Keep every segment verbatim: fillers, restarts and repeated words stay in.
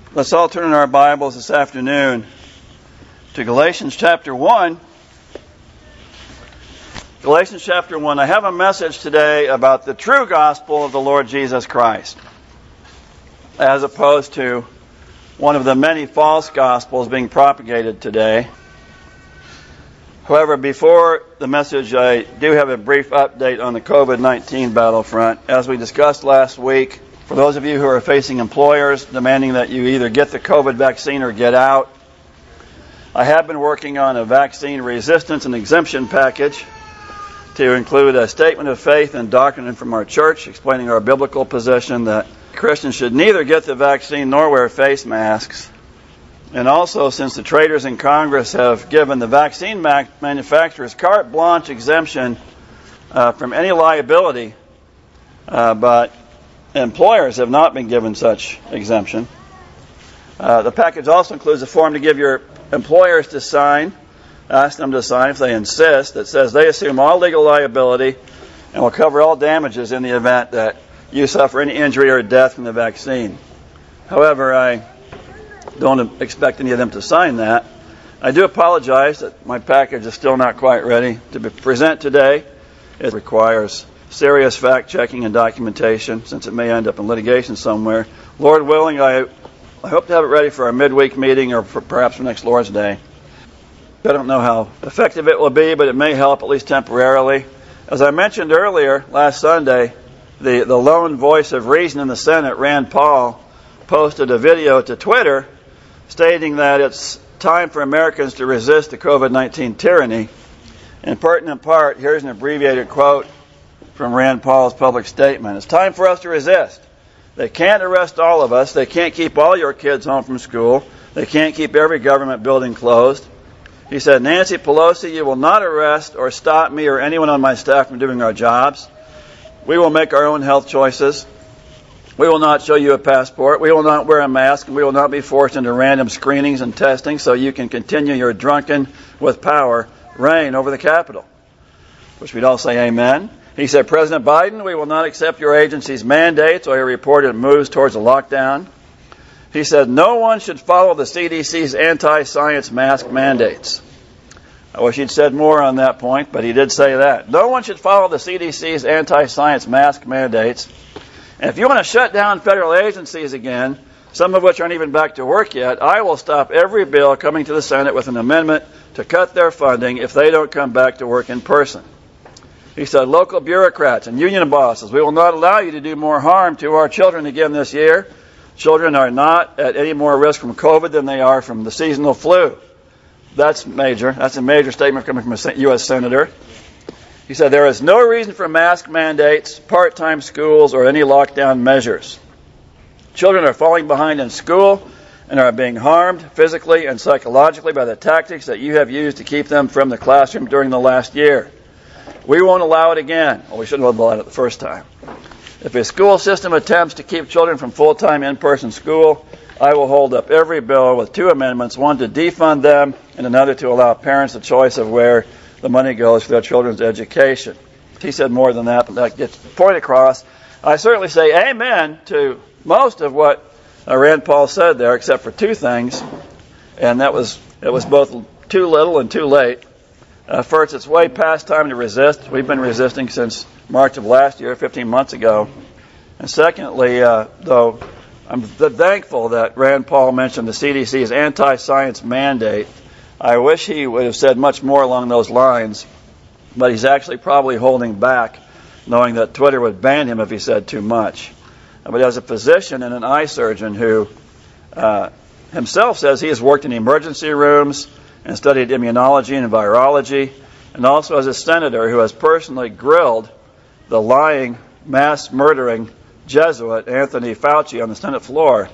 Let's all turn in our Bibles this afternoon to Galatians chapter one. Galatians chapter one. I have a message today about the true gospel of the Lord Jesus Christ, as opposed to one of the many false gospels being propagated today. However, before the message, I do have a brief update on the covid nineteen battlefront. As we discussed last week, for those of you who are facing employers demanding that you either get the COVID vaccine or get out, I have been working on a vaccine resistance and exemption package to include a statement of faith and doctrine from our church explaining our biblical position that Christians should neither get the vaccine nor wear face masks. And also, since the traders in Congress have given the vaccine manufacturers carte blanche exemption uh, from any liability, uh, but employers have not been given such exemption. Uh, the package also includes a form to give your employers to sign, ask them to sign if they insist, that says they assume all legal liability and will cover all damages in the event that you suffer any injury or death from the vaccine. However, I don't expect any of them to sign that. I do apologize that my package is still not quite ready to be present today. It requires serious fact-checking and documentation, since it may end up in litigation somewhere. Lord willing, I, I hope to have it ready for our midweek meeting or for perhaps for next Lord's Day. I don't know how effective it will be, but it may help, at least temporarily. As I mentioned earlier, last Sunday, the, the lone voice of reason in the Senate, Rand Paul, posted a video to Twitter stating that it's time for Americans to resist the covid nineteen tyranny. In pertinent part, here's an abbreviated quote from Rand Paul's public statement. It's time for us to resist. They can't arrest all of us. They can't keep all your kids home from school. They can't keep every government building closed. He said, Nancy Pelosi, you will not arrest or stop me or anyone on my staff from doing our jobs. We will make our own health choices. We will not show you a passport. We will not wear a mask. And we will not be forced into random screenings and testing so you can continue your drunken with power reign over the Capitol. Which we'd all say amen. He said, President Biden, we will not accept your agency's mandates or your reported moves towards a lockdown. He said, no one should follow the C D C's anti-science mask mandates. I wish he'd said more on that point, but he did say that. No one should follow the C D C's anti-science mask mandates. And if you want to shut down federal agencies again, some of which aren't even back to work yet, I will stop every bill coming to the Senate with an amendment to cut their funding if they don't come back to work in person. He said, local bureaucrats and union bosses, we will not allow you to do more harm to our children again this year. Children are not at any more risk from COVID than they are from the seasonal flu. That's major. That's a major statement coming from a U S senator. He said, there is no reason for mask mandates, part-time schools, or any lockdown measures. Children are falling behind in school and are being harmed physically and psychologically by the tactics that you have used to keep them from the classroom during the last year. We won't allow it again. Well, we shouldn't have allowed it the first time. If a school system attempts to keep children from full-time in-person school, I will hold up every bill with two amendments, one to defund them and another to allow parents the choice of where the money goes for their children's education. He said more than that, but that gets the point across. I certainly say amen to most of what uh, Rand Paul said there, except for two things, and that was it was both too little and too late. Uh, first, it's way past time to resist. We've been resisting since March of last year, fifteen months ago. And secondly, uh, though, I'm thankful that Rand Paul mentioned the C D C's anti-science mandate. I wish he would have said much more along those lines, but he's actually probably holding back, knowing that Twitter would ban him if he said too much. But as a physician and an eye surgeon who uh, himself says he has worked in emergency rooms and studied immunology and virology, and also as a senator who has personally grilled the lying, mass-murdering Jesuit Anthony Fauci on the Senate floor,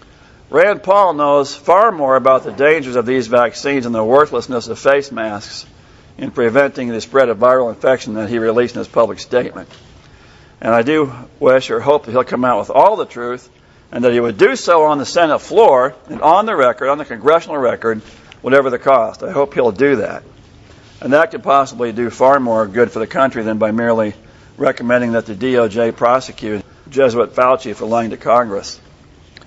Rand Paul knows far more about the dangers of these vaccines and the worthlessness of face masks in preventing the spread of viral infection than he released in his public statement. And I do wish or hope that he'll come out with all the truth and that he would do so on the Senate floor and on the record, on the congressional record, whatever the cost. I hope he'll do that. And that could possibly do far more good for the country than by merely recommending that the D O J prosecute Jesuit Fauci for lying to Congress.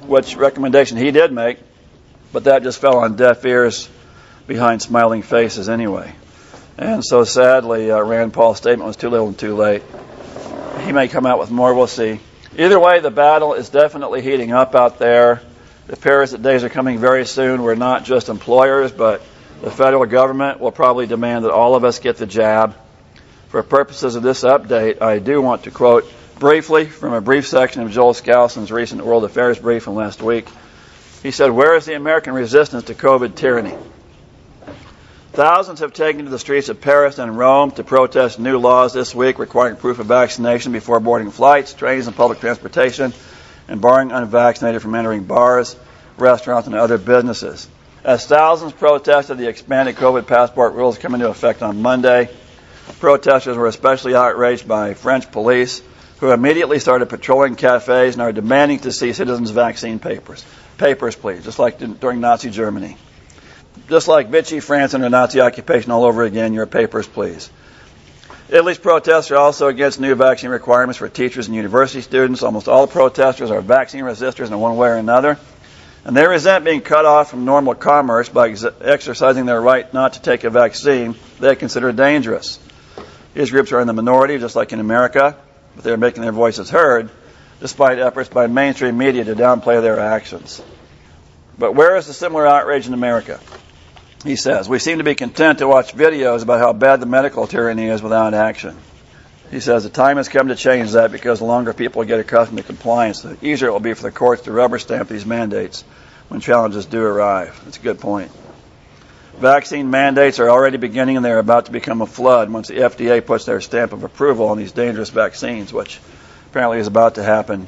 which recommendation he did make, but that just fell on deaf ears behind smiling faces anyway. And so sadly, uh, Rand Paul's statement was too little and too late. He may come out with more, we'll see. Either way, the battle is definitely heating up out there. It appears that days are coming very soon where not just employers, but the federal government will probably demand that all of us get the jab. For purposes of this update, I do want to quote briefly from a brief section of Joel Skousen's recent World Affairs briefing last week. He said, "Where is the American resistance to COVID tyranny? Thousands have taken to the streets of Paris and Rome to protest new laws this week requiring proof of vaccination before boarding flights, trains, and public transportation, and barring unvaccinated from entering bars, restaurants, and other businesses. As thousands protested the expanded COVID passport rules come into effect on Monday, protesters were especially outraged by French police, who immediately started patrolling cafes and are demanding to see citizens' vaccine papers. Papers, please, just like during Nazi Germany. Just like Vichy France under Nazi occupation all over again, your papers, please. Italy's protests are also against new vaccine requirements for teachers and university students. Almost all the protesters are vaccine resistors in one way or another. And they resent being cut off from normal commerce by ex- exercising their right not to take a vaccine they consider dangerous. These groups are in the minority, just like in America, but they're making their voices heard, despite efforts by mainstream media to downplay their actions. But where is the similar outrage in America? He says, "We seem to be content to watch videos about how bad the medical tyranny is without action." He says, "The time has come to change that because the longer people get accustomed to compliance, the easier it will be for the courts to rubber stamp these mandates when challenges do arrive." That's a good point. Vaccine mandates are already beginning and they're about to become a flood once the F D A puts their stamp of approval on these dangerous vaccines, which apparently is about to happen.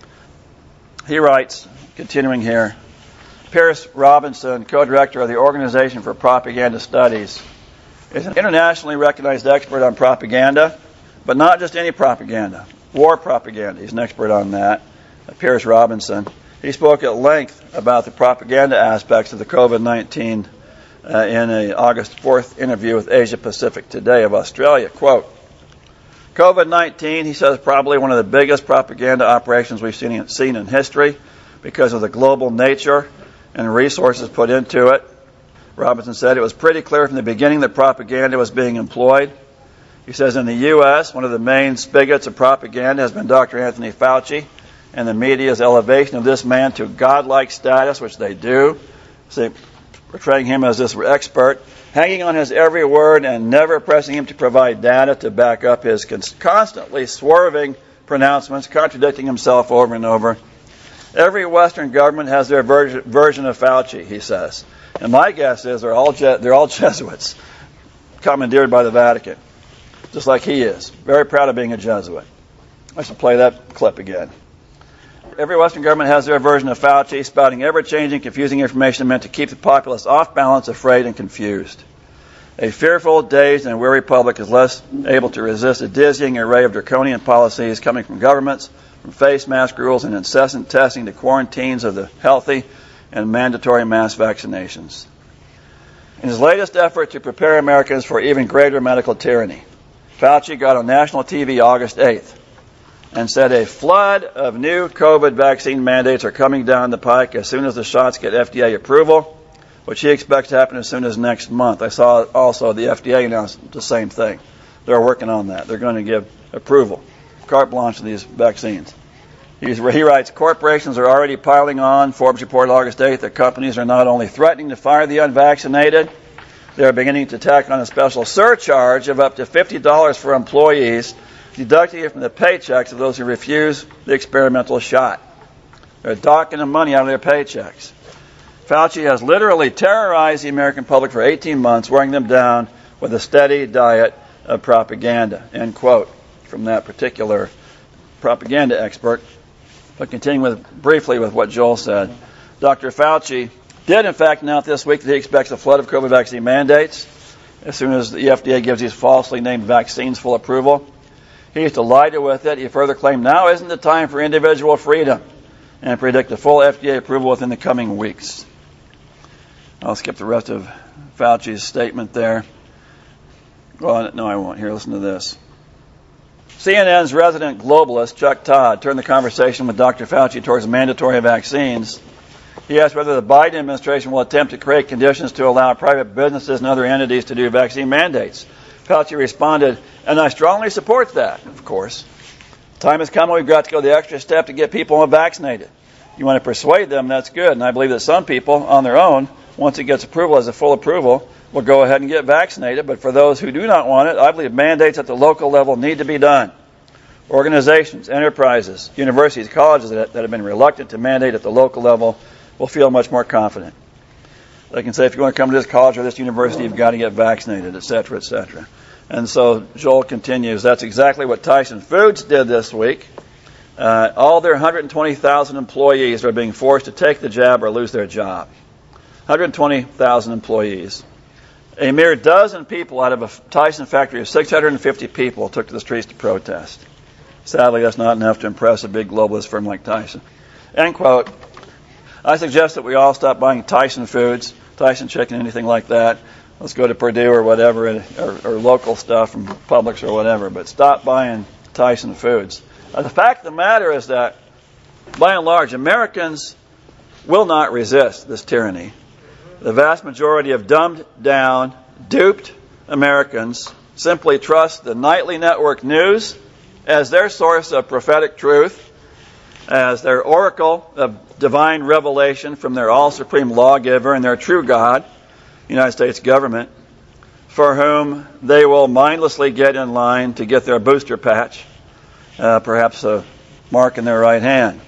He writes, continuing here, Pierce Robinson, co-director of the Organization for Propaganda Studies, is an internationally recognized expert on propaganda, but not just any propaganda, war propaganda. He's an expert on that, Pierce Robinson. He spoke at length about the propaganda aspects of the COVID nineteen uh, in an August fourth interview with Asia Pacific Today of Australia. Quote, COVID nineteen, he says, probably one of the biggest propaganda operations we've seen, seen in history because of the global nature and resources put into it. Robinson said it was pretty clear from the beginning that propaganda was being employed. He says in the U S, one of the main spigots of propaganda has been Doctor Anthony Fauci and the media's elevation of this man to godlike status, which they do, see, portraying him as this expert, hanging on his every word and never pressing him to provide data to back up his constantly swerving pronouncements, contradicting himself over and over. Every Western government has their ver- version of Fauci, he says. And my guess is they're all Je- they're all Jesuits, commandeered by the Vatican, just like he is. Very proud of being a Jesuit. I should play that clip again. Every Western government has their version of Fauci, spouting ever-changing, confusing information meant to keep the populace off balance, afraid, and confused. A fearful, dazed, and weary public is less able to resist a dizzying array of draconian policies coming from governments, from face mask rules and incessant testing to quarantines of the healthy and mandatory mass vaccinations. In his latest effort to prepare Americans for even greater medical tyranny, Fauci got on national T V August eighth and said a flood of new COVID vaccine mandates are coming down the pike as soon as the shots get F D A approval, which he expects to happen as soon as next month. I saw also the F D A announced the same thing. They're working on that. They're going to give approval, carte blanche to these vaccines. He's, he writes, corporations are already piling on. Forbes reported August eighth that companies are not only threatening to fire the unvaccinated, they're beginning to tack on a special surcharge of up to fifty dollars for employees, deducting it from the paychecks of those who refuse the experimental shot. They're docking the money out of their paychecks. Fauci has literally terrorized the American public for eighteen months, wearing them down with a steady diet of propaganda, end quote, from that particular propaganda expert. But continuing with, briefly with what Joel said, Doctor Fauci did in fact announce this week that he expects a flood of COVID vaccine mandates as soon as the F D A gives these falsely named vaccines full approval. He's delighted with it. He further claimed now isn't the time for individual freedom and predict a full F D A approval within the coming weeks. I'll skip the rest of Fauci's statement there. Well, no, I won't. Here, listen to this. C N N's resident globalist, Chuck Todd, turned the conversation with Doctor Fauci towards mandatory vaccines. He asked whether the Biden administration will attempt to create conditions to allow private businesses and other entities to do vaccine mandates. Fauci responded, and I strongly support that, of course. Time has come when we've got to go the extra step to get people vaccinated. You want to persuade them, that's good. And I believe that some people, on their own, once it gets approval as a full approval, will go ahead and get vaccinated. But for those who do not want it, I believe mandates at the local level need to be done. Organizations, enterprises, universities, colleges that, that have been reluctant to mandate at the local level will feel much more confident. They can say, if you want to come to this college or this university, you've got to get vaccinated, et cetera, et cetera. And so Joel continues, that's exactly what Tyson Foods did this week. Uh, all their one hundred twenty thousand employees are being forced to take the jab or lose their job. one hundred twenty thousand employees. A mere dozen people out of a Tyson factory of six hundred fifty people took to the streets to protest. Sadly, that's not enough to impress a big globalist firm like Tyson. End quote. I suggest that we all stop buying Tyson Foods, Tyson Chicken, anything like that. Let's go to Purdue or whatever, or, or local stuff from Publix or whatever, but stop buying Tyson Foods. Uh, the fact of the matter is that, by and large, Americans will not resist this tyranny. The vast majority of dumbed down, duped Americans simply trust the nightly network news as their source of prophetic truth, as their oracle of divine revelation from their all-supreme lawgiver and their true God, United States government, for whom they will mindlessly get in line to get their booster patch, uh, perhaps a mark in their right hand.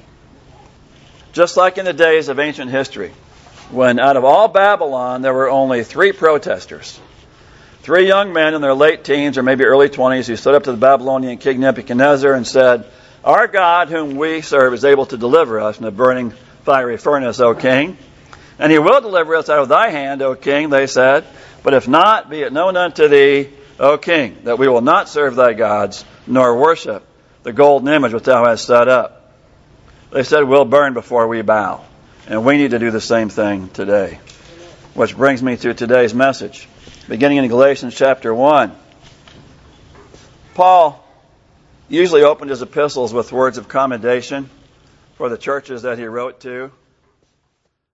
Just like in the days of ancient history, when out of all Babylon there were only three protesters, three young men in their late teens or maybe early twenties who stood up to the Babylonian king Nebuchadnezzar and said, our God whom we serve is able to deliver us from the burning fiery furnace, O king. And he will deliver us out of thy hand, O king, they said. But if not, be it known unto thee, O king, that we will not serve thy gods, nor worship the golden image which thou hast set up. They said, we'll burn before we bow. And we need to do the same thing today. Which brings me to today's message. Beginning in Galatians chapter one. Paul usually opened his epistles with words of commendation for the churches that he wrote to.